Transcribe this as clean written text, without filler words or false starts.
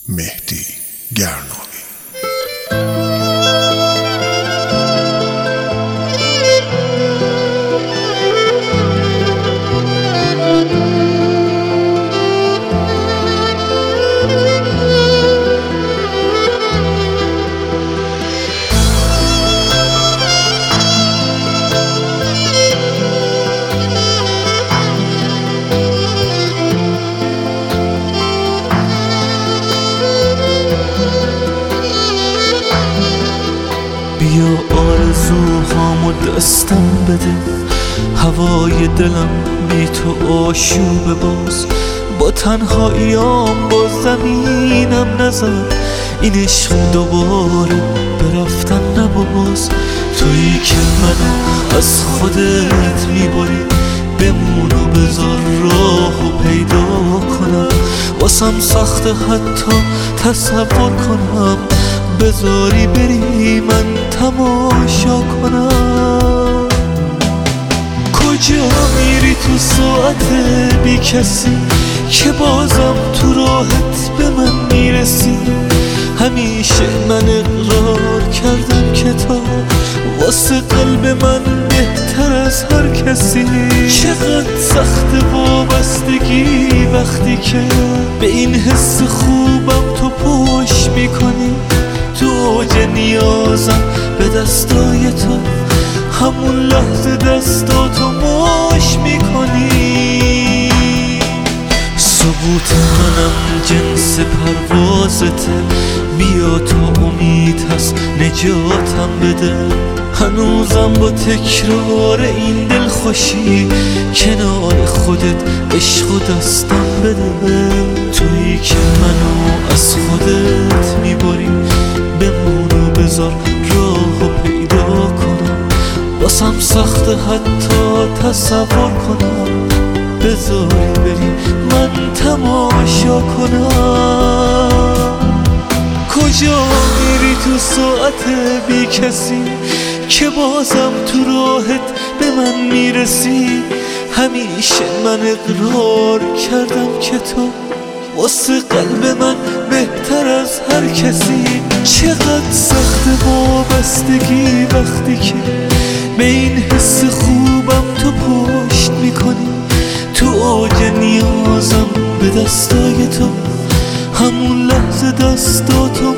مهدی گرناوی. بیا آرزوهامو دستم بده، هوای دلم بی تو آشوبه باز. با تنهاییام با زمینم نزن، این عشق دوباره برفتن نباز. تویی که منو از خودت میبری، بمون و بذار راهو پیدا کنم. واسم سخته حتی تصور کنم، بذاری بری من تماشا کنم. کجا میری تو ساعت بی کسی که بازم تو راحت به من میرسی؟ همیشه من اقرار کردم که تا واسه قلب من بهتر از هر کسی. چقدر سخت وابستگی وقتی که به این حس خوبم تو پشت میکنی. تو اوج نیازم به دستای تو، همون لحظه دستاتو ماش میکنی. ثبوت منم جنس پروازته، بیا تو امید هست نجاتم بده. هنوزم با تکرار این دل خوشی کنار خودت عشق و دستم بده. تویی که منو از خودت میبری، بمون و بذار راهو پیدا کنم. واسم سخته حتی تصور کنم، بذاری بری من تماشا کنم. کجا میری تو ساعت بی کسی که بازم تو راحت به من میرسی؟ همیشه من اقرار کردم که تو واسه قلب من بهتر از هر کسی. چقدر سخت وابستگی وقتی که به این حس خوبم تو پشت میکنی. تو اوج نیازم به دستای تو، همون لحظه دستاتو